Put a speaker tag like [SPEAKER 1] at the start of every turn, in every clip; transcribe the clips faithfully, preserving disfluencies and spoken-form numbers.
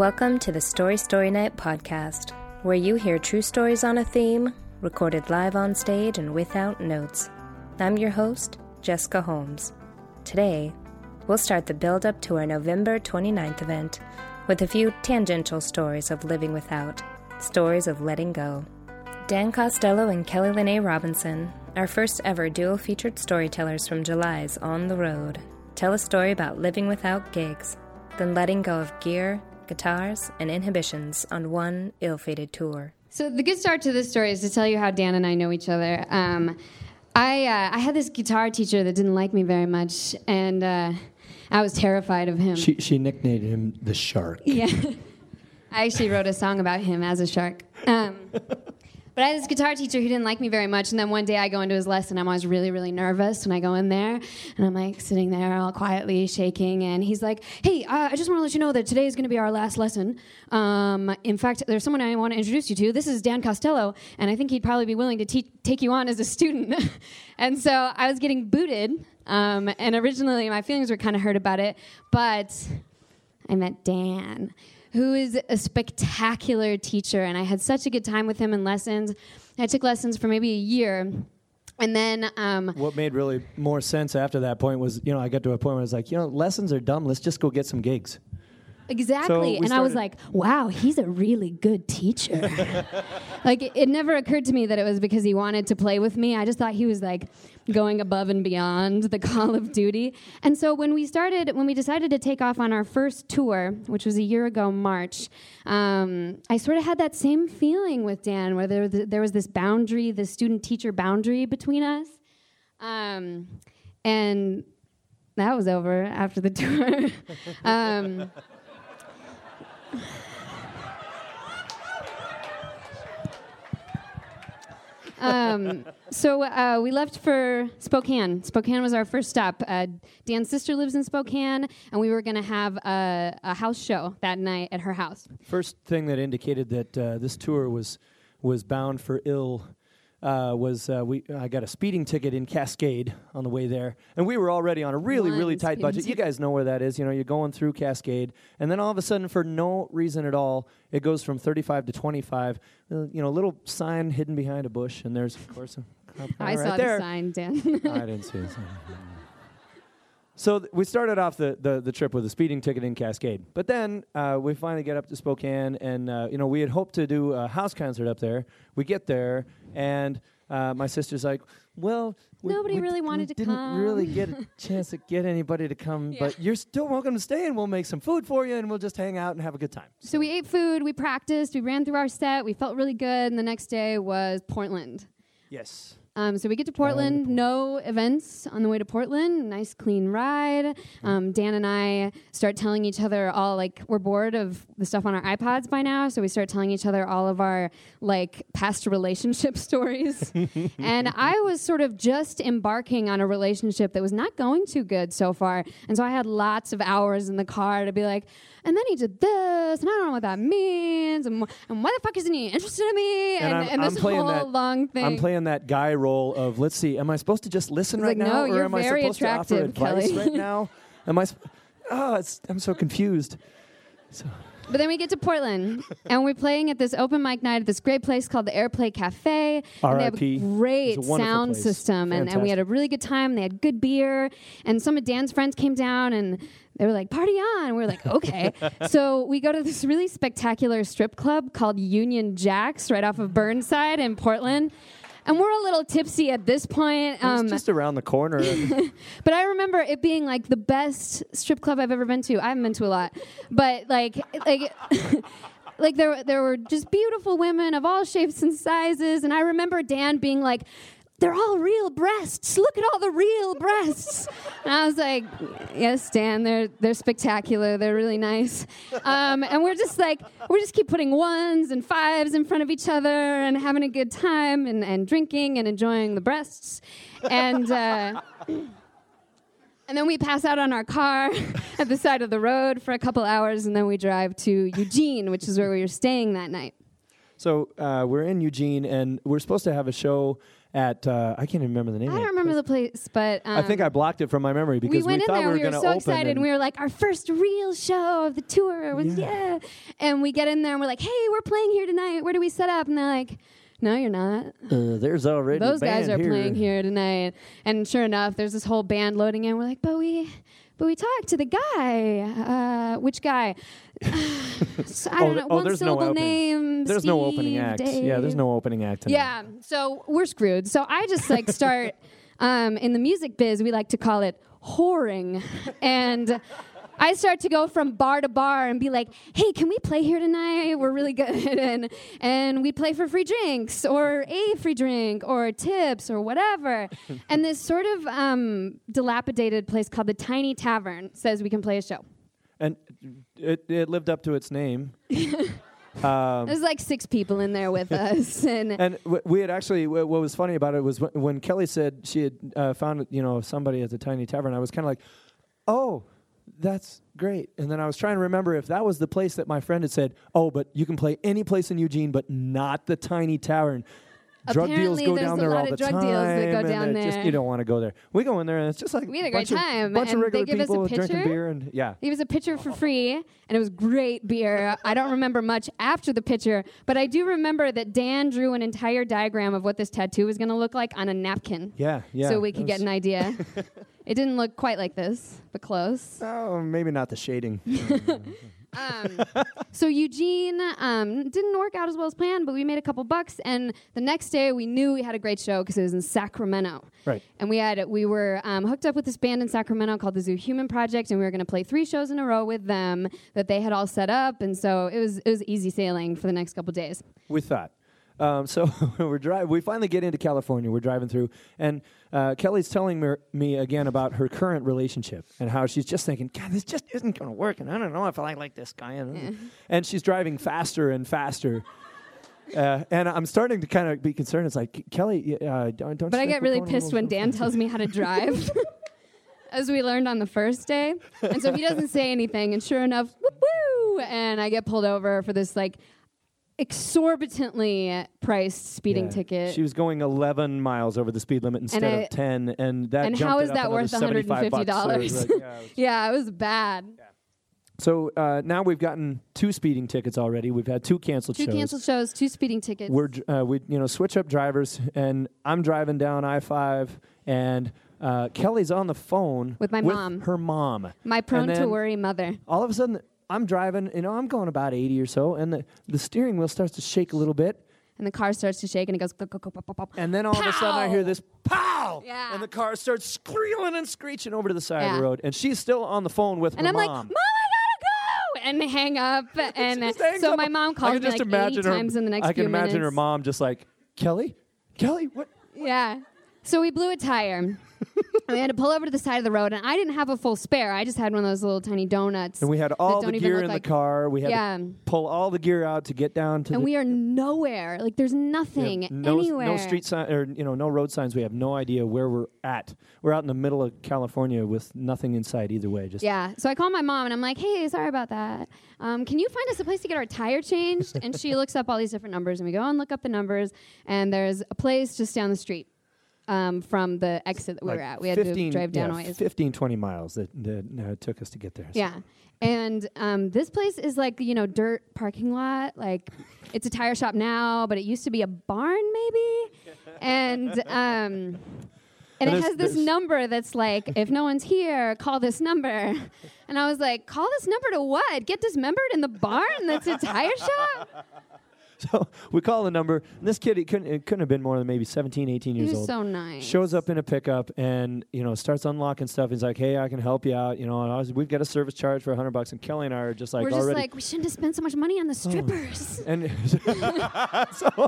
[SPEAKER 1] Welcome to the Story Story Night podcast, where you hear true stories on a theme, recorded live on stage and without notes. I'm your host, Jessica Holmes. Today, we'll start the build-up to our November twenty-ninth event with a few tangential stories of living without, stories of letting go. Dan Costello and Kelly Lene Robinson, our first ever dual-featured storytellers from July's On the Road, tell a story about living without gigs, then letting go of gear, guitars, and inhibitions on one ill-fated tour.
[SPEAKER 2] So the good start to this story is to tell you how Dan and I know each other. Um, I uh, I had this guitar teacher that didn't like me very much, and uh, I was terrified of him.
[SPEAKER 3] She she nicknamed him the Shark.
[SPEAKER 2] Yeah. I actually wrote a song about him as a shark. Um, but I had this guitar teacher who didn't like me very much, and then one day I go into his lesson. I'm always really, really nervous when I go in there, and I'm like sitting there all quietly shaking, and he's like, hey, uh, I just want to let you know that today is going to be our last lesson. Um, in fact, there's someone I want to introduce you to. This is Dan Costello, and I think he'd probably be willing to te- take you on as a student. And so I was getting booted, um, and originally my feelings were kind of hurt about it, but I met Dan, who is a spectacular teacher, and I had such a good time with him in lessons. I took lessons for maybe a year, and then... Um,
[SPEAKER 3] what made really more sense after that point was, you know, I got to a point where I was like, you know, lessons are dumb. Let's just go get some gigs.
[SPEAKER 2] Exactly,
[SPEAKER 3] so
[SPEAKER 2] and I was like, wow, he's a really good teacher. Like, it, it never occurred to me that it was because he wanted to play with me. I just thought he was, like, going above and beyond the call of duty. And so when we started, when we decided to take off on our first tour, which was a year ago, March, um, I sort of had that same feeling with Dan, where there, there was this boundary, this student-teacher boundary between us. Um, and that was over after the tour. um, um, so uh, we left for Spokane. Spokane was our first stop. Uh, Dan's sister lives in Spokane, and we were going to have a, a house show that night at her house.
[SPEAKER 3] First thing that indicated that uh, this tour was was bound for ill uh, was uh, we. I got a speeding ticket in Cascade on the way there, and we were already on a really,
[SPEAKER 2] One
[SPEAKER 3] really tight budget.
[SPEAKER 2] ticket.
[SPEAKER 3] You guys know where that is. You know, you're going through Cascade, and then all of a sudden, for no reason at all, it goes from thirty-five to twenty-five. Uh, you know, a little sign hidden behind a bush, and there's, of course, a cop car
[SPEAKER 2] I
[SPEAKER 3] right
[SPEAKER 2] saw
[SPEAKER 3] there.
[SPEAKER 2] the sign, Dan.
[SPEAKER 3] I didn't see the sign. So th- we started off the, the, the trip with a speeding ticket in Cascade. But then uh, we finally get up to Spokane, and uh, you know we had hoped to do a house concert up there. We get there, and uh, my sister's like, well... We,
[SPEAKER 2] Nobody
[SPEAKER 3] we
[SPEAKER 2] really
[SPEAKER 3] d-
[SPEAKER 2] wanted
[SPEAKER 3] we
[SPEAKER 2] to
[SPEAKER 3] didn't
[SPEAKER 2] come.
[SPEAKER 3] really get a chance to get anybody to come,
[SPEAKER 2] Yeah.
[SPEAKER 3] but you're still welcome to stay, and we'll make some food for you, and we'll just hang out and have a good time.
[SPEAKER 2] So we ate food, we practiced, we ran through our set, we felt really good, and the next day was Portland.
[SPEAKER 3] Yes.
[SPEAKER 2] Um, so we get to Portland, no events on the way to Portland, nice clean ride. Um, Dan and I start telling each other all, like, we're bored of the stuff on our iPods by now, so we start telling each other all of our, like, past relationship stories. And I was sort of just embarking on a relationship that was not going too good so far, and so I had lots of hours in the car to be like, and then he did this, and I don't know what that means, and, and why the fuck isn't he interested in me?
[SPEAKER 3] And,
[SPEAKER 2] And,
[SPEAKER 3] I'm,
[SPEAKER 2] and
[SPEAKER 3] I'm
[SPEAKER 2] this
[SPEAKER 3] playing
[SPEAKER 2] whole
[SPEAKER 3] that,
[SPEAKER 2] long thing.
[SPEAKER 3] I'm playing that guy role of, let's see, am I supposed to just listen
[SPEAKER 2] He's
[SPEAKER 3] right
[SPEAKER 2] like,
[SPEAKER 3] now,
[SPEAKER 2] no,
[SPEAKER 3] or
[SPEAKER 2] you're
[SPEAKER 3] am I
[SPEAKER 2] very
[SPEAKER 3] supposed to offer
[SPEAKER 2] attractive,
[SPEAKER 3] advice
[SPEAKER 2] Kelly.
[SPEAKER 3] right now? Am I? Sp- oh, it's, I'm so confused. So.
[SPEAKER 2] But then we get to Portland, and we're playing at this open mic night at this great place called the Airplay Cafe. And they have
[SPEAKER 3] R I P
[SPEAKER 2] a great
[SPEAKER 3] It's a wonderful
[SPEAKER 2] sound
[SPEAKER 3] place.
[SPEAKER 2] system, and, and we had a really good time. They had good beer, and some of Dan's friends came down, and they were like, party on. And we were like, okay. So we go to this really spectacular strip club called Union Jacks right off of Burnside in Portland. And we're a little tipsy at this point.
[SPEAKER 3] It
[SPEAKER 2] Um,
[SPEAKER 3] was just around the corner.
[SPEAKER 2] but I remember it being like the best strip club I've ever been to. I haven't been to a lot, but like, like, like there, there were just beautiful women of all shapes and sizes. And I remember Dan being like, "They're all real breasts. Look at all the real breasts." And I was like, "Yes, Dan, they're they're spectacular. They're really nice." Um, and we're just like, we just keep putting ones and fives in front of each other and having a good time and, and drinking and enjoying the breasts. And uh, and then we pass out on our car at the side of the road for a couple hours, and then we drive to Eugene, which is where we were staying that night.
[SPEAKER 3] So uh, we're in Eugene, and we're supposed to have a show at uh, I can't even remember the name.
[SPEAKER 2] I
[SPEAKER 3] of
[SPEAKER 2] don't
[SPEAKER 3] it.
[SPEAKER 2] remember the place, but um,
[SPEAKER 3] I think I blocked it from my memory because
[SPEAKER 2] we went in
[SPEAKER 3] thought
[SPEAKER 2] there.
[SPEAKER 3] we were
[SPEAKER 2] We were
[SPEAKER 3] going to
[SPEAKER 2] so
[SPEAKER 3] open.
[SPEAKER 2] excited, and we were like, our first real show of the tour was yeah. yeah. And we get in there, and we're like, hey, we're playing here tonight. Where do we set up? And they're like, no, you're not.
[SPEAKER 3] Uh, there's already
[SPEAKER 2] Those
[SPEAKER 3] a band
[SPEAKER 2] guys are
[SPEAKER 3] here.
[SPEAKER 2] playing here tonight. And sure enough, there's this whole band loading in. We're like, but we, but we talked to the guy. Uh, which guy? So, I
[SPEAKER 3] Oh,
[SPEAKER 2] don't
[SPEAKER 3] th-
[SPEAKER 2] know.
[SPEAKER 3] oh,
[SPEAKER 2] One
[SPEAKER 3] there's no
[SPEAKER 2] syllable
[SPEAKER 3] opening.
[SPEAKER 2] name.
[SPEAKER 3] There's
[SPEAKER 2] Steve,
[SPEAKER 3] no opening act.
[SPEAKER 2] Dave.
[SPEAKER 3] Yeah, there's no opening act tonight.
[SPEAKER 2] Yeah, so we're screwed. So I just like start um, in the music biz. We like to call it whoring, and I start to go from bar to bar and be like, "Hey, can we play here tonight? We're really good," and and we play for free drinks or a free drink or tips or whatever. And this sort of um, dilapidated place called the Tiny Tavern says we can play a show.
[SPEAKER 3] And it, it lived up to its name. um,
[SPEAKER 2] There's like six people in there with us, and
[SPEAKER 3] and w- we had actually, w- what was funny about it was w- when Kelly said she had uh, found, you know, somebody at the Tiny Tavern, I was kind of like, oh, that's great. And then I was trying to remember if that was the place that my friend had said, oh, but you can play any place in Eugene, but not the Tiny Tavern. Drug deals
[SPEAKER 2] Apparently
[SPEAKER 3] go
[SPEAKER 2] there's
[SPEAKER 3] down
[SPEAKER 2] a
[SPEAKER 3] there
[SPEAKER 2] lot
[SPEAKER 3] all
[SPEAKER 2] of
[SPEAKER 3] the
[SPEAKER 2] drug
[SPEAKER 3] time.
[SPEAKER 2] deals that go
[SPEAKER 3] and
[SPEAKER 2] down
[SPEAKER 3] it
[SPEAKER 2] there.
[SPEAKER 3] Just, you don't want to go there. We go in there and it's just like
[SPEAKER 2] We had a
[SPEAKER 3] bunch
[SPEAKER 2] great
[SPEAKER 3] of,
[SPEAKER 2] time,
[SPEAKER 3] bunch
[SPEAKER 2] and
[SPEAKER 3] of
[SPEAKER 2] they
[SPEAKER 3] regular
[SPEAKER 2] give us a
[SPEAKER 3] people drinking
[SPEAKER 2] pitcher.
[SPEAKER 3] beer and yeah.
[SPEAKER 2] He was a pitcher for free, and it was great beer. I don't remember much after the pitcher, but I do remember that Dan drew an entire diagram of what this tattoo was going to look like on a napkin.
[SPEAKER 3] Yeah, yeah.
[SPEAKER 2] So we
[SPEAKER 3] It
[SPEAKER 2] could get
[SPEAKER 3] was-
[SPEAKER 2] an idea. It didn't look quite like this, but close.
[SPEAKER 3] Oh, maybe not the shading.
[SPEAKER 2] Um, so Eugene um, didn't work out as well as planned, but we made a couple bucks. And the next day, we knew we had a great show because it was in Sacramento.
[SPEAKER 3] Right.
[SPEAKER 2] And we had we were um, hooked up with this band in Sacramento called the Zoo Human Project, and we were going to play three shows in a row with them that they had all set up. And so it was it was easy sailing for the next couple days.
[SPEAKER 3] We thought. Um, so we're driving. We finally get into California. We're driving through, and uh, Kelly's telling me, me again about her current relationship and how she's just thinking, God, this just isn't going to work, and I don't know if I like this guy. And,
[SPEAKER 2] Yeah.
[SPEAKER 3] and she's driving faster and faster. Uh, and I'm starting to kind of be concerned. It's like, Kelly, uh, don't. don't
[SPEAKER 2] But
[SPEAKER 3] you
[SPEAKER 2] I
[SPEAKER 3] think
[SPEAKER 2] get
[SPEAKER 3] we're
[SPEAKER 2] really
[SPEAKER 3] going a
[SPEAKER 2] pissed
[SPEAKER 3] little
[SPEAKER 2] when
[SPEAKER 3] too
[SPEAKER 2] Dan
[SPEAKER 3] fast?
[SPEAKER 2] tells me how to drive, as we learned on the first day. And so he doesn't say anything, and sure enough, whoop woo, and I get pulled over for this like exorbitantly priced speeding
[SPEAKER 3] Yeah.
[SPEAKER 2] ticket.
[SPEAKER 3] She was going eleven miles over the speed limit instead
[SPEAKER 2] I-
[SPEAKER 3] of ten, and that
[SPEAKER 2] and
[SPEAKER 3] jumped
[SPEAKER 2] how
[SPEAKER 3] it
[SPEAKER 2] is
[SPEAKER 3] up
[SPEAKER 2] that
[SPEAKER 3] another
[SPEAKER 2] worth one hundred
[SPEAKER 3] seventy-five
[SPEAKER 2] fifty
[SPEAKER 3] bucks. So it was
[SPEAKER 2] dollars?
[SPEAKER 3] like, yeah, it was-
[SPEAKER 2] Yeah, it was bad.
[SPEAKER 3] So uh, now we've gotten two speeding tickets already. We've had two canceled
[SPEAKER 2] Two
[SPEAKER 3] shows.
[SPEAKER 2] canceled shows, two speeding tickets.
[SPEAKER 3] We're dr- uh, we you know switch up drivers, and I'm driving down I five, and uh, Kelly's on the phone
[SPEAKER 2] With my mom.
[SPEAKER 3] her mom.
[SPEAKER 2] My prone
[SPEAKER 3] And
[SPEAKER 2] to
[SPEAKER 3] then
[SPEAKER 2] worry mother.
[SPEAKER 3] All of a sudden, I'm driving. You know, I'm going about eighty or so, and the, the steering wheel starts to shake a little bit.
[SPEAKER 2] And the car starts to shake, and it goes, go, go, go, pop, pop, pop.
[SPEAKER 3] And then all of a sudden I hear
[SPEAKER 2] Pow!
[SPEAKER 3] this pow!
[SPEAKER 2] Yeah.
[SPEAKER 3] And the car starts squealing and screeching over to the side of
[SPEAKER 2] Yeah.
[SPEAKER 3] the road. And she's still on the phone with
[SPEAKER 2] And
[SPEAKER 3] her
[SPEAKER 2] I'm like,
[SPEAKER 3] mom.
[SPEAKER 2] Mom, I gotta go! And hang up. And
[SPEAKER 3] Just hangs
[SPEAKER 2] so
[SPEAKER 3] up.
[SPEAKER 2] my mom
[SPEAKER 3] I
[SPEAKER 2] calls
[SPEAKER 3] can
[SPEAKER 2] me
[SPEAKER 3] just
[SPEAKER 2] like
[SPEAKER 3] imagine
[SPEAKER 2] eighty
[SPEAKER 3] her,
[SPEAKER 2] times in the next
[SPEAKER 3] I
[SPEAKER 2] few
[SPEAKER 3] can imagine
[SPEAKER 2] minutes.
[SPEAKER 3] her mom just like, Kelly? Kelly? What?
[SPEAKER 2] Yeah. So we blew a tire. And we had to pull over to the side of the road, and I didn't have a full spare. I just had one of those little tiny donuts.
[SPEAKER 3] And we had
[SPEAKER 2] that
[SPEAKER 3] all
[SPEAKER 2] don't
[SPEAKER 3] the
[SPEAKER 2] even
[SPEAKER 3] gear
[SPEAKER 2] look
[SPEAKER 3] in
[SPEAKER 2] like-
[SPEAKER 3] the car. We had
[SPEAKER 2] Yeah.
[SPEAKER 3] to pull all the gear out to get down to
[SPEAKER 2] And
[SPEAKER 3] the
[SPEAKER 2] we are nowhere. Like there's nothing
[SPEAKER 3] Yeah, no,
[SPEAKER 2] anywhere.
[SPEAKER 3] no street sign or you know no road signs. We have no idea where we're at. We're out in the middle of California with nothing in sight either way. Just
[SPEAKER 2] Yeah. So I call my mom and I'm like, hey, sorry about that. Um, can you find us a place to get our tire changed? And she looks up all these different numbers, and we go and look up the numbers, and there's a place just down the street um, from the exit that we
[SPEAKER 3] like
[SPEAKER 2] were at. We had
[SPEAKER 3] fifteen,
[SPEAKER 2] to drive down
[SPEAKER 3] yeah,
[SPEAKER 2] a ways.
[SPEAKER 3] fifteen, twenty miles that, that uh, took us to get there. So.
[SPEAKER 2] Yeah. And um, this place is like, you know, dirt parking lot. Like, it's a tire shop now, but it used to be a barn, maybe. And um, and,
[SPEAKER 3] And
[SPEAKER 2] it
[SPEAKER 3] there's-
[SPEAKER 2] has this
[SPEAKER 3] there's-
[SPEAKER 2] number that's like, if no one's here, call this number. And I was like, call this number to what? Get dismembered in the barn? That's a tire shop?
[SPEAKER 3] So we call the number. And this kid, he couldn't, it couldn't have been more than maybe seventeen, eighteen
[SPEAKER 2] He
[SPEAKER 3] years
[SPEAKER 2] was
[SPEAKER 3] old.
[SPEAKER 2] so nice.
[SPEAKER 3] Shows up in a pickup and you know starts unlocking stuff. He's like, "Hey, I can help you out." You know, and I was, we've got a service charge for a hundred bucks. And Kelly and I are just like
[SPEAKER 2] We're just
[SPEAKER 3] already.
[SPEAKER 2] like, we shouldn't have spent so much money on the strippers.
[SPEAKER 3] and so,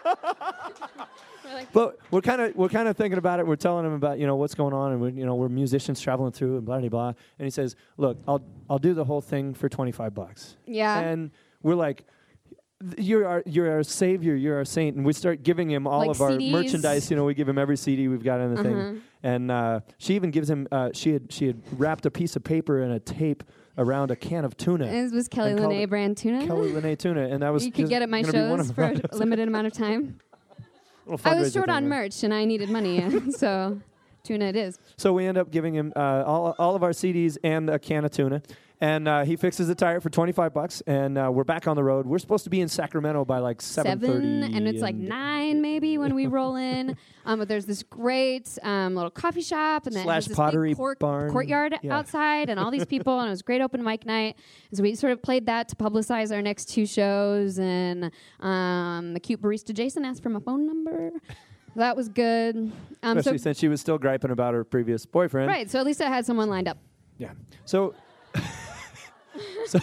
[SPEAKER 2] We're like,
[SPEAKER 3] but we're kind of we're kind of thinking about it. We're telling him about you know what's going on, and we're, you know we're musicians traveling through and blah blah blah. And he says, "Look, I'll I'll do the whole thing for twenty five bucks."
[SPEAKER 2] yeah.
[SPEAKER 3] And we're like, "You're our you're our savior. You're our saint." And we start giving him all
[SPEAKER 2] Like
[SPEAKER 3] of our
[SPEAKER 2] C Ds?
[SPEAKER 3] merchandise. You know, we give him every C D we've got in the
[SPEAKER 2] Uh-huh.
[SPEAKER 3] thing. And uh, she even gives him. Uh, she had she had wrapped a piece of paper and a tape around a can of tuna.
[SPEAKER 2] This was Kelly
[SPEAKER 3] and called
[SPEAKER 2] Lene
[SPEAKER 3] it
[SPEAKER 2] brand tuna.
[SPEAKER 3] Kelly Lene tuna, and that was
[SPEAKER 2] You could
[SPEAKER 3] just
[SPEAKER 2] get at my
[SPEAKER 3] gonna be one
[SPEAKER 2] shows
[SPEAKER 3] of
[SPEAKER 2] for
[SPEAKER 3] them.
[SPEAKER 2] a limited amount of time.
[SPEAKER 3] Little
[SPEAKER 2] I was
[SPEAKER 3] fundraiser
[SPEAKER 2] short
[SPEAKER 3] thing
[SPEAKER 2] on
[SPEAKER 3] there.
[SPEAKER 2] merch, and I needed money, so tuna it is.
[SPEAKER 3] So we end up giving him uh, all all of our C Ds and a can of tuna, and uh, he fixes the tire for twenty-five bucks, and uh, we're back on the road. We're supposed to be in Sacramento by like seven thirty,
[SPEAKER 2] Seven, and it's like nine maybe when we roll in. Um, but there's this great um, little coffee shop, and then
[SPEAKER 3] Slash
[SPEAKER 2] has this
[SPEAKER 3] pottery
[SPEAKER 2] big court-
[SPEAKER 3] barn.
[SPEAKER 2] courtyard
[SPEAKER 3] Yeah.
[SPEAKER 2] outside, and all these people, and it was a great open mic night. And so we sort of played that to publicize our next two shows, and um, the cute barista Jason asked for my phone number. That was good. Um,
[SPEAKER 3] Especially
[SPEAKER 2] so,
[SPEAKER 3] since she was still griping about her previous boyfriend.
[SPEAKER 2] right, so at least I had someone lined up.
[SPEAKER 3] Yeah. So. so,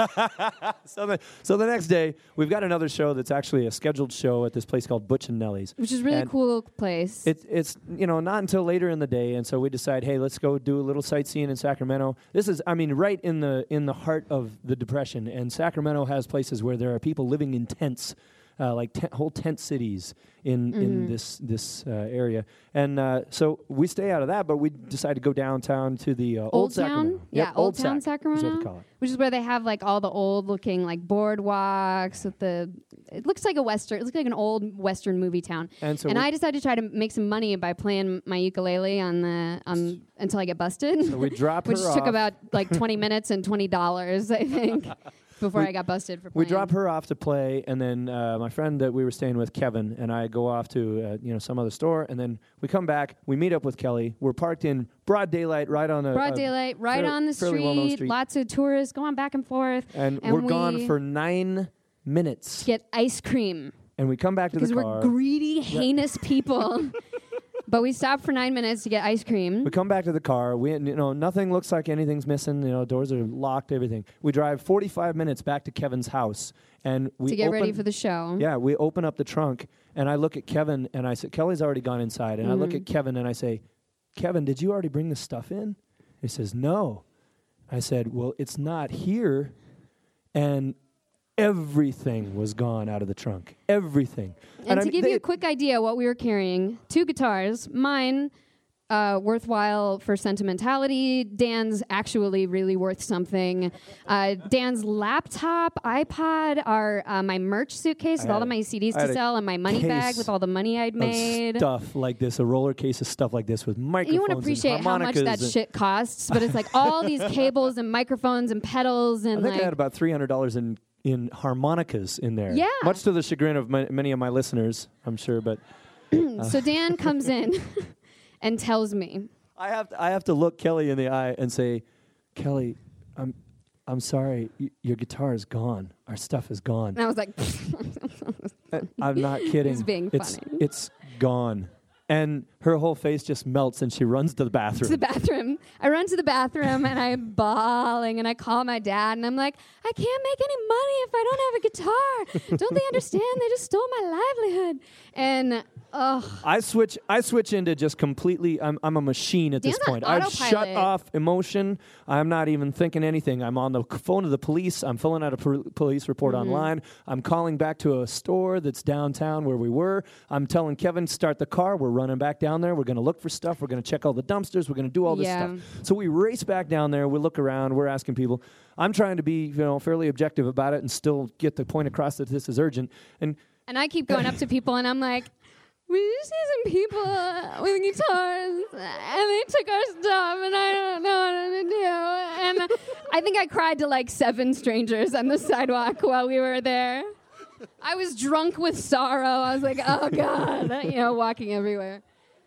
[SPEAKER 3] so, the, so the next day, we've got another show that's actually a scheduled show at this place called Butch and Nellie's.
[SPEAKER 2] Which is a really
[SPEAKER 3] And
[SPEAKER 2] cool place.
[SPEAKER 3] It, it's, you know, not until later in the day, and so we decide, hey, let's go do a little sightseeing in Sacramento. This is, I mean, right in the in the heart of the Depression, and Sacramento has places where there are people living in tents, uh, like te- whole tent cities in,
[SPEAKER 2] Mm-hmm.
[SPEAKER 3] in this this uh, area. And uh, so we stay out of that, but we decide to go downtown to the uh, Old,
[SPEAKER 2] Old
[SPEAKER 3] Sacramento.
[SPEAKER 2] Town? Yeah,
[SPEAKER 3] Yep,
[SPEAKER 2] Old Town
[SPEAKER 3] Sac is
[SPEAKER 2] Sacramento.
[SPEAKER 3] what they call it.
[SPEAKER 2] Which is where they have like all the old looking like boardwalks with the it looks like a western it looks like an old western movie town.
[SPEAKER 3] And so
[SPEAKER 2] and
[SPEAKER 3] we-
[SPEAKER 2] I decided to try to make some money by playing my ukulele on the on until I get busted.
[SPEAKER 3] So we drop her
[SPEAKER 2] which took
[SPEAKER 3] off.
[SPEAKER 2] about like twenty minutes and twenty dollars, I think. Before I got busted for
[SPEAKER 3] We
[SPEAKER 2] playing.
[SPEAKER 3] drop her off to play, and then uh, my friend that we were staying with, Kevin, and I go off to uh, you know some other store, and then we come back. We meet up with Kelly. We're parked in broad daylight, right on a
[SPEAKER 2] Broad
[SPEAKER 3] a
[SPEAKER 2] daylight, right
[SPEAKER 3] fair-
[SPEAKER 2] on the
[SPEAKER 3] fairly well-known
[SPEAKER 2] street,
[SPEAKER 3] street.
[SPEAKER 2] lots of tourists going back and forth.
[SPEAKER 3] and,
[SPEAKER 2] and
[SPEAKER 3] we're gone
[SPEAKER 2] we-
[SPEAKER 3] for nine minutes,
[SPEAKER 2] Get ice cream.
[SPEAKER 3] and we come back to
[SPEAKER 2] Because
[SPEAKER 3] the
[SPEAKER 2] we're
[SPEAKER 3] car.
[SPEAKER 2] greedy, heinous people. But we stopped for nine minutes to get ice cream.
[SPEAKER 3] We come back to the car. We, you know, nothing looks like anything's missing. You know, doors are locked. Everything. We drive forty-five minutes back to Kevin's house, and we
[SPEAKER 2] to get
[SPEAKER 3] open,
[SPEAKER 2] ready for the show.
[SPEAKER 3] Yeah, we open up the trunk, and I look at Kevin, and I say, Kelly's already gone inside, and I look
[SPEAKER 2] Mhm.
[SPEAKER 3] at Kevin, and I say, Kevin, did you already bring the stuff in? He says, no. I said, well, it's not here, and everything was gone out of the trunk. Everything.
[SPEAKER 2] And,
[SPEAKER 3] I
[SPEAKER 2] to
[SPEAKER 3] mean,
[SPEAKER 2] give
[SPEAKER 3] they-
[SPEAKER 2] you a quick idea what we were carrying, two guitars, mine uh, worthwhile for sentimentality, Dan's actually really worth something. Uh, Dan's laptop, iPod, our uh, my merch suitcase
[SPEAKER 3] I
[SPEAKER 2] with all
[SPEAKER 3] had
[SPEAKER 2] of
[SPEAKER 3] a-
[SPEAKER 2] my C Ds
[SPEAKER 3] I had
[SPEAKER 2] to
[SPEAKER 3] a
[SPEAKER 2] sell, and my money bag
[SPEAKER 3] case
[SPEAKER 2] with all the money I'd
[SPEAKER 3] of
[SPEAKER 2] made.
[SPEAKER 3] stuff like this, a roller case of stuff like this with microphones.
[SPEAKER 2] You won't
[SPEAKER 3] and
[SPEAKER 2] appreciate how much that
[SPEAKER 3] harmonicas and-
[SPEAKER 2] shit costs, but it's like all these cables and microphones and pedals
[SPEAKER 3] I
[SPEAKER 2] and
[SPEAKER 3] think
[SPEAKER 2] like
[SPEAKER 3] I had about three hundred dollars in in harmonicas in there.
[SPEAKER 2] Yeah.
[SPEAKER 3] Much to the chagrin of my, many of my listeners, I'm sure. But
[SPEAKER 2] So Dan comes in and tells me,
[SPEAKER 3] I have to, I have to look Kelly in the eye and say, Kelly, I'm I'm sorry, y- your guitar is gone. Our stuff is gone.
[SPEAKER 2] and I was like,
[SPEAKER 3] Uh, I'm not kidding.
[SPEAKER 2] He's being
[SPEAKER 3] it's,
[SPEAKER 2] funny.
[SPEAKER 3] It's gone. And her whole face just melts, and she runs to the
[SPEAKER 2] to
[SPEAKER 3] bathroom.
[SPEAKER 2] the bathroom. I run to the bathroom and I'm bawling and I call my dad and I'm like, I can't make any money if I don't have a guitar. Don't they understand? They just stole my livelihood. And ugh.
[SPEAKER 3] I switch. I switch into just completely. I'm. I'm a machine at this
[SPEAKER 2] Dan's on
[SPEAKER 3] point. I've shut
[SPEAKER 2] autopilot.
[SPEAKER 3] off emotion. I'm not even thinking anything. I'm on the c- phone to the police. I'm filling out a pol- police report
[SPEAKER 2] Mm-hmm.
[SPEAKER 3] online. I'm calling back to a store that's downtown where we were. I'm telling Kevin, start the car. We're running back down there. We're going to look for stuff. We're going to check all the dumpsters. We're going to do all this
[SPEAKER 2] Yeah.
[SPEAKER 3] stuff. So we race back down there. We look around. We're asking people. I'm trying to be, you know, fairly objective about it and still get the point across that this is urgent. And
[SPEAKER 2] And I keep going up to people and I'm like, we just see some people uh, with guitars and they took our stuff and I don't know what to do. And I think I cried to like seven strangers on the sidewalk while we were there. I was drunk with sorrow. I was like, oh God, you know, walking everywhere.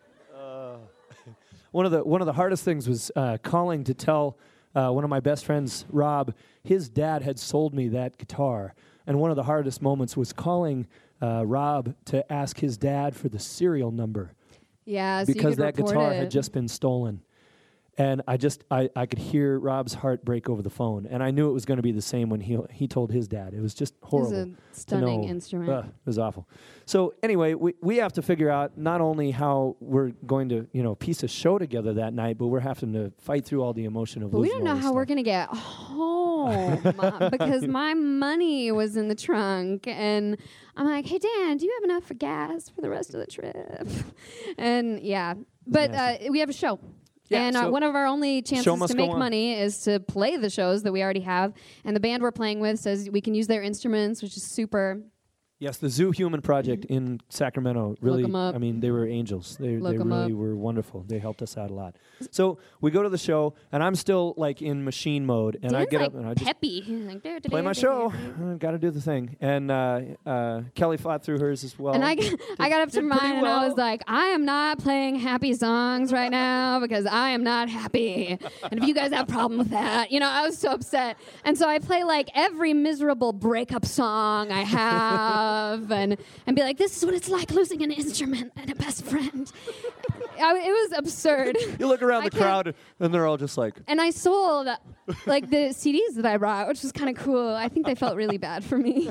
[SPEAKER 3] One of the one of the hardest things was uh, calling to tell uh, one of my best friends, Rob, his dad had sold me that guitar, and one of the hardest moments was calling uh, Rob to ask his dad for the serial number
[SPEAKER 2] Yeah, so
[SPEAKER 3] because
[SPEAKER 2] you could
[SPEAKER 3] that
[SPEAKER 2] report
[SPEAKER 3] guitar
[SPEAKER 2] it.
[SPEAKER 3] had just been stolen. And I just I, I could hear Rob's heart break over the phone, and I knew it was going to be the same when he he told his dad. It was just horrible.
[SPEAKER 2] It's a stunning
[SPEAKER 3] to know.
[SPEAKER 2] instrument.
[SPEAKER 3] Ugh, it was awful. So anyway, we we have to figure out not only how we're going to you know piece a show together that night, but we're having to fight through all the emotion of.
[SPEAKER 2] But we
[SPEAKER 3] losing
[SPEAKER 2] don't know
[SPEAKER 3] all this
[SPEAKER 2] how we're
[SPEAKER 3] stuff.
[SPEAKER 2] going to get home uh, because my money was in the trunk. And I'm like, hey, Dan, do you have enough for gas for the rest of the trip? And yeah, but uh, we have a show.
[SPEAKER 3] Yeah,
[SPEAKER 2] and uh,
[SPEAKER 3] so
[SPEAKER 2] one of our only chances
[SPEAKER 3] show must
[SPEAKER 2] to
[SPEAKER 3] go
[SPEAKER 2] make
[SPEAKER 3] on.
[SPEAKER 2] money is to play the shows that we already have. And the band we're playing with says we can use their instruments, which is super.
[SPEAKER 3] Yes, the Zoo Human Project in Sacramento. Really,
[SPEAKER 2] 'em up.
[SPEAKER 3] I mean, they were angels. They
[SPEAKER 2] Look
[SPEAKER 3] they
[SPEAKER 2] 'em
[SPEAKER 3] really
[SPEAKER 2] up.
[SPEAKER 3] were wonderful. They helped us out a lot. So we go to the show, and I'm still like in machine mode, and
[SPEAKER 2] Dan's
[SPEAKER 3] I get
[SPEAKER 2] like
[SPEAKER 3] up and I just
[SPEAKER 2] peppy. He's like, "Duh, duh,
[SPEAKER 3] play
[SPEAKER 2] duh,
[SPEAKER 3] my
[SPEAKER 2] duh,
[SPEAKER 3] show.
[SPEAKER 2] duh."
[SPEAKER 3] Got to do the thing. And uh, uh, Kelly fought through hers as well.
[SPEAKER 2] And I, g- I got up to
[SPEAKER 3] did pretty
[SPEAKER 2] mine and I
[SPEAKER 3] well.
[SPEAKER 2] was like, I am not playing happy songs right now because I am not happy. And if you guys have a problem with that, you know, I was so upset. And so I play like every miserable breakup song I have and, and be like, this is what it's like losing an instrument and a best friend. I, it was absurd.
[SPEAKER 3] You look around
[SPEAKER 2] I
[SPEAKER 3] the
[SPEAKER 2] can't-
[SPEAKER 3] crowd, and they're all just like,
[SPEAKER 2] And I sold like the C Ds that I brought, which was kind of cool. I think they felt really bad for me.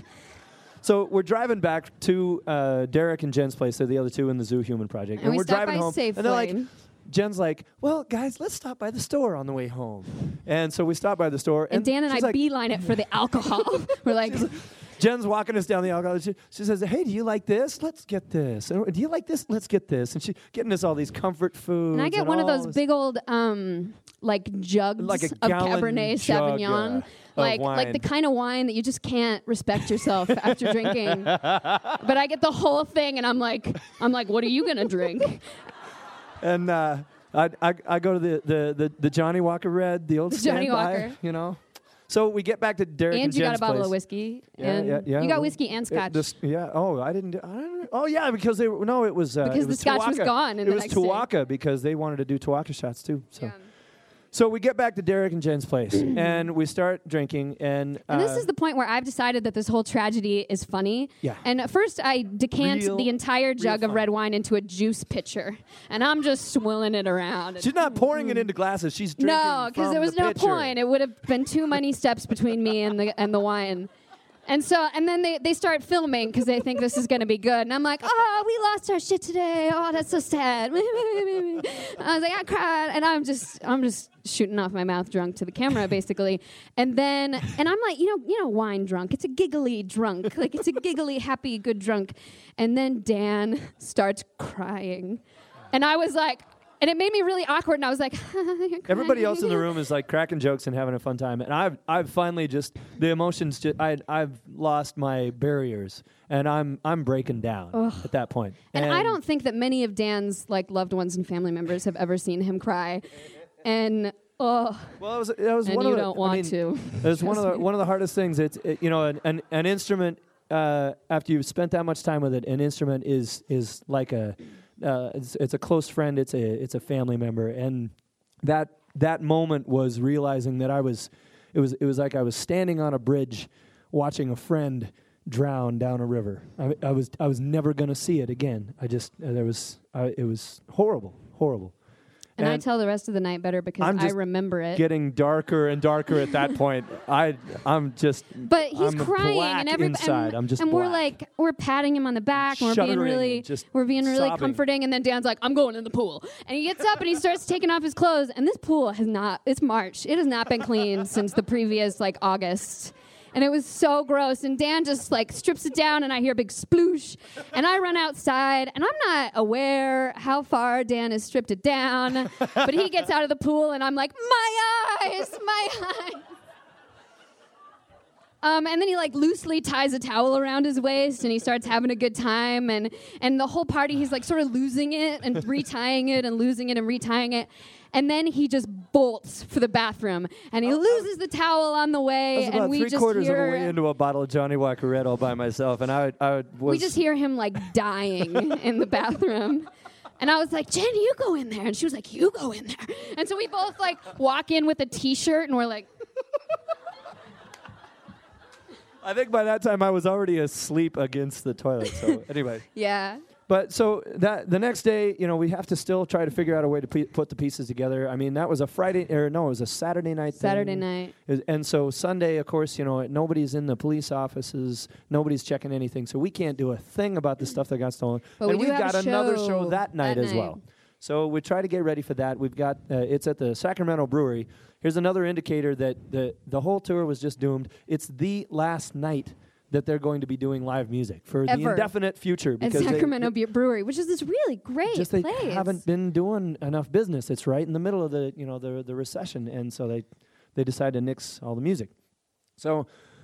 [SPEAKER 3] so we're driving back to uh, Derek and Jen's place. They're the other two in the Zoo Human Project.
[SPEAKER 2] And we
[SPEAKER 3] we're
[SPEAKER 2] stopped
[SPEAKER 3] driving
[SPEAKER 2] by
[SPEAKER 3] home.
[SPEAKER 2] Safeway.
[SPEAKER 3] And they're like, Jen's like, well, guys, let's stop by the store on the way home. And so we stop by the store.
[SPEAKER 2] And Dan and I
[SPEAKER 3] she's like,
[SPEAKER 2] beeline it for the alcohol. We're like,
[SPEAKER 3] Jen's walking us down the aisle. She, she says, hey, do you like this? Let's get this. And, do you like this? Let's get this. And she's getting us all these comfort foods.
[SPEAKER 2] and I get
[SPEAKER 3] and
[SPEAKER 2] one of
[SPEAKER 3] all
[SPEAKER 2] those
[SPEAKER 3] this-
[SPEAKER 2] big old um like jugs
[SPEAKER 3] Like a
[SPEAKER 2] of
[SPEAKER 3] gallon
[SPEAKER 2] Cabernet
[SPEAKER 3] jug,
[SPEAKER 2] Sauvignon.
[SPEAKER 3] yeah, of
[SPEAKER 2] like like
[SPEAKER 3] wine.
[SPEAKER 2] the kind of wine that you just can't respect yourself after drinking. But I get the whole thing and I'm like I'm like, what are you gonna drink?
[SPEAKER 3] And uh, I, I I go to the, the, the, the Johnny Walker Red, the old
[SPEAKER 2] The Johnny
[SPEAKER 3] standby,
[SPEAKER 2] Walker.
[SPEAKER 3] you know. So we get back to Derek and,
[SPEAKER 2] And you got
[SPEAKER 3] Jen's
[SPEAKER 2] a bottle
[SPEAKER 3] place.
[SPEAKER 2] of whiskey.
[SPEAKER 3] Yeah,
[SPEAKER 2] and
[SPEAKER 3] yeah, yeah.
[SPEAKER 2] You got whiskey and
[SPEAKER 3] It-
[SPEAKER 2] scotch.
[SPEAKER 3] this- yeah. Oh, I didn't. Do, I don't. Oh, yeah. Because they were no. It was uh,
[SPEAKER 2] Because
[SPEAKER 3] it
[SPEAKER 2] the
[SPEAKER 3] was
[SPEAKER 2] scotch was
[SPEAKER 3] Tuaca.
[SPEAKER 2] gone in
[SPEAKER 3] It
[SPEAKER 2] the
[SPEAKER 3] was
[SPEAKER 2] next day.
[SPEAKER 3] Tuaca because they wanted to do Tuaca shots too. So.
[SPEAKER 2] Yeah.
[SPEAKER 3] So we get back to Derek and Jen's place, and we start drinking, and, uh,
[SPEAKER 2] And this is the point where I've decided that this whole tragedy is funny.
[SPEAKER 3] Yeah.
[SPEAKER 2] And at first I decant
[SPEAKER 3] Real-
[SPEAKER 2] the entire jug of
[SPEAKER 3] funny.
[SPEAKER 2] red wine into a juice pitcher. And I'm just swilling it around.
[SPEAKER 3] she's not pouring it into glasses. She's drinking
[SPEAKER 2] No, because
[SPEAKER 3] from
[SPEAKER 2] there was
[SPEAKER 3] the
[SPEAKER 2] no
[SPEAKER 3] pitcher.
[SPEAKER 2] point. It would have been too many steps between me and the and the wine. And so, and then they, they start filming because they think this is going to be good. And I'm like, oh, we lost our shit today. Oh, that's so sad. I was like, I cried. And I'm just, I'm just shooting off my mouth drunk to the camera, basically. And then, and I'm like, you know, you know, wine drunk. It's a giggly drunk. Like, it's a giggly, happy, good drunk. And then Dan starts crying. And I was like, and it made me really awkward. And I was like, you're
[SPEAKER 3] Everybody else in the
[SPEAKER 2] crying.
[SPEAKER 3] room is like cracking jokes and having a fun time, and I've I've finally just the emotions. Just, I I've lost my barriers, and I'm I'm breaking down at that point.
[SPEAKER 2] And, I don't think that many of Dan's like loved ones and family members have ever seen him cry. And oh,
[SPEAKER 3] Well, it was, it was
[SPEAKER 2] and
[SPEAKER 3] one
[SPEAKER 2] you
[SPEAKER 3] of the,
[SPEAKER 2] don't
[SPEAKER 3] I
[SPEAKER 2] want
[SPEAKER 3] mean,
[SPEAKER 2] to.
[SPEAKER 3] It was one of the
[SPEAKER 2] Trust me.
[SPEAKER 3] one of the hardest things. It's it, you know an an, an instrument. Uh, after you've spent that much time with it, an instrument is is like a uh, it's, it's a close friend. It's a it's a family member, and that that moment was realizing that I was it was it was like I was standing on a bridge, watching a friend drown down a river. I, I was I was never gonna see it again. I just uh, there was uh, it was horrible, horrible.
[SPEAKER 2] And, I
[SPEAKER 3] And
[SPEAKER 2] tell the rest of the night better because
[SPEAKER 3] I'm
[SPEAKER 2] I
[SPEAKER 3] just
[SPEAKER 2] remember it.
[SPEAKER 3] Getting darker and darker at that point. I I'm just
[SPEAKER 2] But he's
[SPEAKER 3] I'm
[SPEAKER 2] crying,
[SPEAKER 3] black
[SPEAKER 2] and every
[SPEAKER 3] inside.
[SPEAKER 2] and,
[SPEAKER 3] I'm just
[SPEAKER 2] and we're
[SPEAKER 3] black.
[SPEAKER 2] like we're patting him on the back, and we're being
[SPEAKER 3] Shuddering
[SPEAKER 2] really
[SPEAKER 3] and just
[SPEAKER 2] we're being really
[SPEAKER 3] sobbing.
[SPEAKER 2] comforting. And then Dan's like, "I'm going in the pool," and he gets up and he starts taking off his clothes. And this pool has not it's March. It has not been cleaned since the previous like August. And it was so gross. And Dan just like strips it down, and I hear a big sploosh. And I run outside, and I'm not aware how far Dan has stripped it down. But he gets out of the pool, and I'm like, my eyes, my eyes. Um, and then he like loosely ties a towel around his waist, and he starts having a good time. And and the whole party, he's like sort of losing it and retying it and losing it and retying it. And then he just bolts for the bathroom, and he loses the towel on the
[SPEAKER 3] I
[SPEAKER 2] way,
[SPEAKER 3] was
[SPEAKER 2] and
[SPEAKER 3] about
[SPEAKER 2] we
[SPEAKER 3] three
[SPEAKER 2] just
[SPEAKER 3] quarters of
[SPEAKER 2] hear
[SPEAKER 3] the way into a bottle of Johnny Walker Red all by myself, and I would, I would, was
[SPEAKER 2] we just hear him like dying in the bathroom. And I was like, Jen, you go in there. And she was like, you go in there. And so we both like walk in with a T-shirt, and we're like,
[SPEAKER 3] I think by that time I was already asleep against the toilet. So anyway,
[SPEAKER 2] yeah.
[SPEAKER 3] but so that the next day, you know, we have to still try to figure out a way to pe- put the pieces together. I mean, that was a Friday, or no, it was a Saturday night.
[SPEAKER 2] Saturday
[SPEAKER 3] thing.
[SPEAKER 2] night.
[SPEAKER 3] Is- And so Sunday, of course, you know, nobody's in the police offices, nobody's checking anything, so we can't do a thing about the stuff that got stolen.
[SPEAKER 2] But
[SPEAKER 3] and
[SPEAKER 2] we do
[SPEAKER 3] we've
[SPEAKER 2] have
[SPEAKER 3] got
[SPEAKER 2] a
[SPEAKER 3] another
[SPEAKER 2] show
[SPEAKER 3] show that night
[SPEAKER 2] that
[SPEAKER 3] as
[SPEAKER 2] night.
[SPEAKER 3] well. So we try to get ready for that. We've got uh, it's at the Sacramento Brewery. Here's another indicator that the the whole tour was just doomed. It's the last night that they're going to be doing live music for the
[SPEAKER 2] Ever.
[SPEAKER 3] indefinite future
[SPEAKER 2] At
[SPEAKER 3] because they-
[SPEAKER 2] Sacramento Beer Brewery, which is this really great
[SPEAKER 3] just they
[SPEAKER 2] place.
[SPEAKER 3] haven't been doing enough business. It's right in the middle of the you know the the recession, and so they they decided to nix all the music. So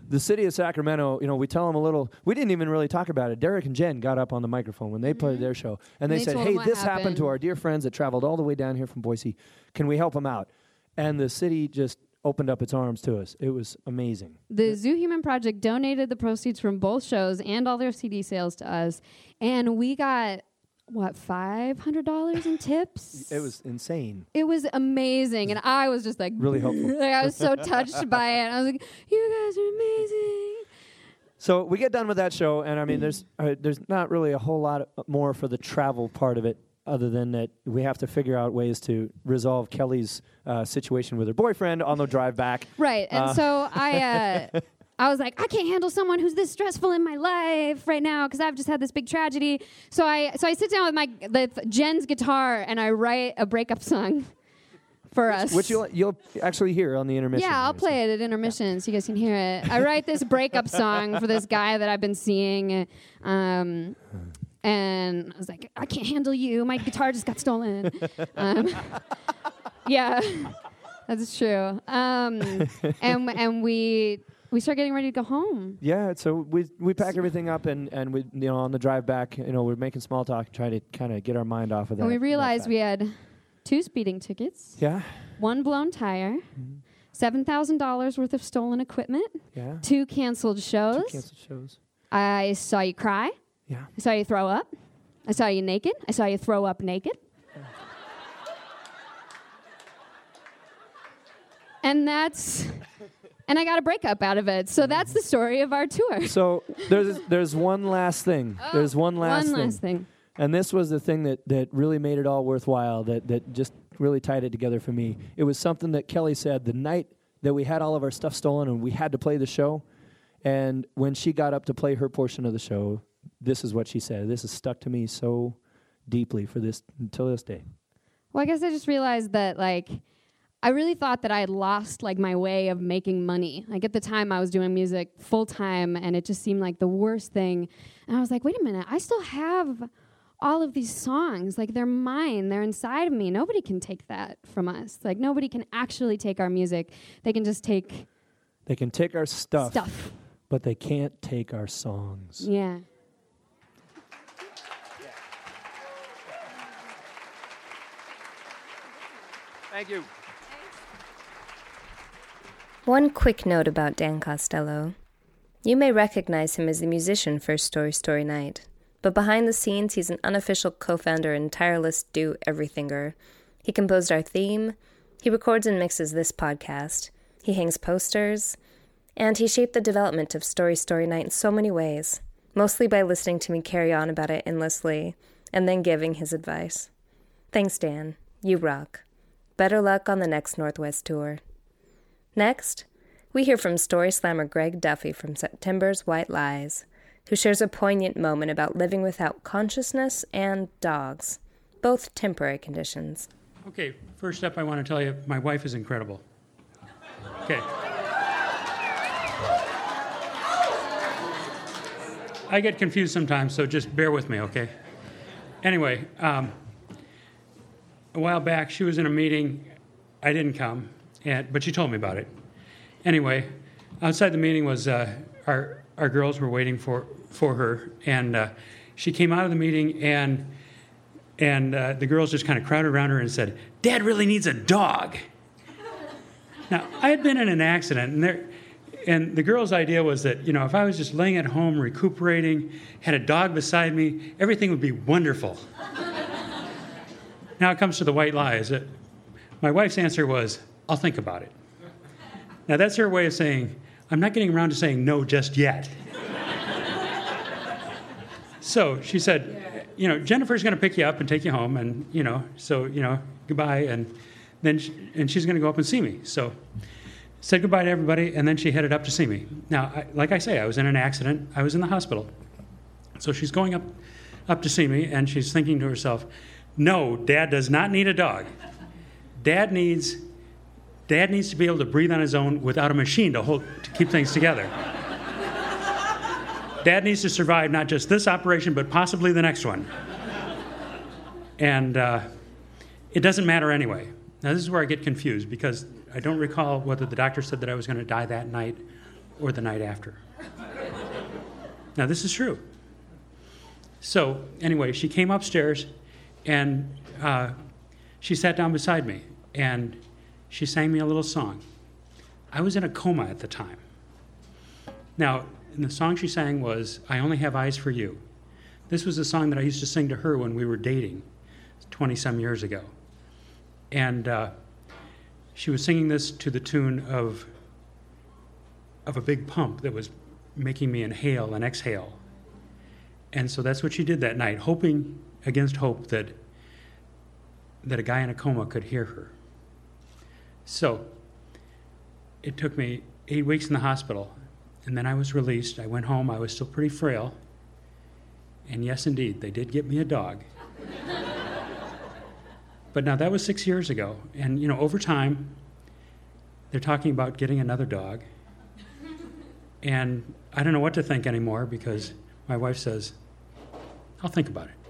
[SPEAKER 3] the city of Sacramento, you know, we tell them a little. We didn't even really talk about it. Derek and Jen got up on the microphone when they
[SPEAKER 2] Mm-hmm.
[SPEAKER 3] played their show, and they,
[SPEAKER 2] They
[SPEAKER 3] said,
[SPEAKER 2] told
[SPEAKER 3] "Hey,
[SPEAKER 2] them what
[SPEAKER 3] this happened.
[SPEAKER 2] happened.
[SPEAKER 3] to our dear friends that traveled all the way down here from Boise. Can we help them out?" And the city just opened up its arms to us. It was amazing.
[SPEAKER 2] The Zoo Human Project donated the proceeds from both shows and all their C D sales to us, and we got what five hundred dollars in tips.
[SPEAKER 3] It was insane.
[SPEAKER 2] It was amazing, and I was just like
[SPEAKER 3] Really helpful.
[SPEAKER 2] like, I was so touched by it. I was like, "You guys are amazing."
[SPEAKER 3] So we get done with that show, and I mean, there's uh, there's not really a whole lot of- more for the travel part of it, other than that we have to figure out ways to resolve Kelly's uh, situation with her boyfriend on the drive back.
[SPEAKER 2] Right, and
[SPEAKER 3] Uh,
[SPEAKER 2] so I. Uh, I was like, I can't handle someone who's this stressful in my life right now because I've just had this big tragedy. So I, so I sit down with my with Jen's guitar and I write a breakup song for us.
[SPEAKER 3] Which you'll you'll actually hear on the intermission.
[SPEAKER 2] Yeah, I'll
[SPEAKER 3] here,
[SPEAKER 2] play it at intermission so you guys can hear it. I write this breakup song for this guy that I've been seeing, um, and I was like, I can't handle you. My guitar just got stolen. Um, yeah, that's true. Um, and and we. We start getting ready to go home.
[SPEAKER 3] Yeah, so we we pack everything up and, and we you know on the drive back, you know, we're making small talk, trying to kind of get our mind off of that.
[SPEAKER 2] And we
[SPEAKER 3] that
[SPEAKER 2] realized
[SPEAKER 3] fact.
[SPEAKER 2] we had two speeding tickets,
[SPEAKER 3] Yeah,
[SPEAKER 2] one blown tire, seven thousand dollars worth of stolen equipment,
[SPEAKER 3] yeah.
[SPEAKER 2] two canceled shows.
[SPEAKER 3] Two canceled shows.
[SPEAKER 2] I saw you cry.
[SPEAKER 3] Yeah.
[SPEAKER 2] I saw you throw up. I saw you naked. I saw you throw up naked. And that's, and I got a breakup out of it. So that's the story of our tour.
[SPEAKER 3] So there's there's one last thing.
[SPEAKER 2] Oh,
[SPEAKER 3] there's one last
[SPEAKER 2] One
[SPEAKER 3] thing.
[SPEAKER 2] last thing.
[SPEAKER 3] And this was the thing that, that really made it all worthwhile, that, that just really tied it together for me. It was something that Kelly said the night that we had all of our stuff stolen and we had to play the show. And when she got up to play her portion of the show, this is what she said. This has stuck to me so deeply for this until this day.
[SPEAKER 2] Well, I guess I just realized that, like, I really thought that I had lost, like, my way of making money. Like, at the time, I was doing music full-time, and it just seemed like the worst thing. And I was like, wait a minute, I still have all of these songs. Like, they're mine. They're inside of me. Nobody can take that from us. Like, nobody can actually take our music. They can just take
[SPEAKER 3] They can take our stuff,
[SPEAKER 2] stuff.
[SPEAKER 3] but they can't take our songs.
[SPEAKER 2] Yeah.
[SPEAKER 3] Thank you.
[SPEAKER 1] One quick note about Dan Costello. You may recognize him as the musician for Story Story Night, but behind the scenes he's an unofficial co-founder and tireless do-everythinger. He composed our theme, he records and mixes this podcast, he hangs posters, and he shaped the development of Story Story Night in so many ways, mostly by listening to me carry on about it endlessly, and then giving his advice. Thanks, Dan. You rock. Better luck on the next Northwest tour. Next, we hear from story slammer Greg Duffy from September's White Lies, who shares a poignant moment about living without consciousness and dogs, both temporary conditions.
[SPEAKER 4] Okay, first up, I want to tell you, my wife is incredible. Okay. I get confused sometimes, so just bear with me, okay? Anyway, um, a while back, she was in a meeting. I didn't come, and, but she told me about it. Anyway, outside the meeting was uh, our our girls were waiting for, for her, and uh, she came out of the meeting, and and uh, the girls just kind of crowded around her and said, "Dad really needs a dog." Now, I had been in an accident, and there, and the girls' idea was that, you know, if I was just laying at home recuperating, had a dog beside me, everything would be wonderful. Now it comes to the white lies. Uh, my wife's answer was, "I'll think about it." Now that's her way of saying, I'm not getting around to saying no just yet. So she said, you know, Jennifer's going to pick you up and take you home, and, you know, so, you know, goodbye, and then she, and she's going to go up and see me. So said goodbye to everybody, and then she headed up to see me. Now, I, like I say, I was in an accident. I was in the hospital. So she's going up, up to see me, and she's thinking to herself, no, Dad does not need a dog. Dad needs, Dad needs to be able to breathe on his own without a machine to hold, to keep things together. Dad needs to survive not just this operation, but possibly the next one. And uh, it doesn't matter anyway. Now, this is where I get confused, because I don't recall whether the doctor said that I was going to die that night or the night after. Now, this is true. So, anyway, she came upstairs, and uh, she sat down beside me, and she sang me a little song. I was in a coma at the time. Now, and the song she sang was, "I Only Have Eyes for You." This was a song that I used to sing to her when we were dating twenty-some years ago. And uh, she was singing this to the tune of, of a big pump that was making me inhale and exhale. And so that's what she did that night, hoping against hope that, that a guy in a coma could hear her. So it took me eight weeks in the hospital, and then I was released. I went home. I was still pretty frail. And yes, indeed, they did get me a dog. But now that was six years ago. And, you know, over time, they're talking about getting another dog. And I don't know what to think anymore because my wife says, "I'll think about it."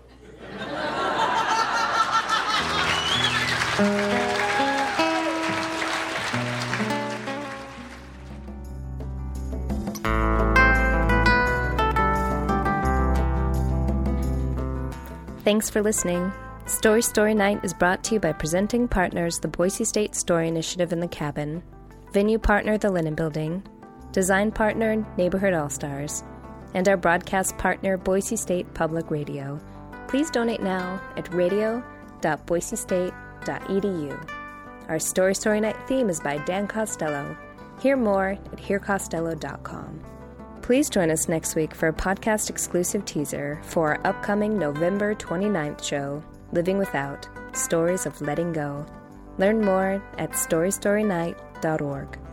[SPEAKER 1] Thanks for listening. Story Story Night is brought to you by presenting partners the Boise State Story Initiative in the Cabin, venue partner the Linen Building, design partner Neighborhood All-Stars, and our broadcast partner Boise State Public Radio. Please donate now at radio dot boise state dot e d u. Our Story Story Night theme is by Dan Costello. Hear more at hear costello dot com. Please join us next week for a podcast-exclusive teaser for our upcoming November twenty-ninth show, Living Without, Stories of Letting Go. Learn more at story story night dot org.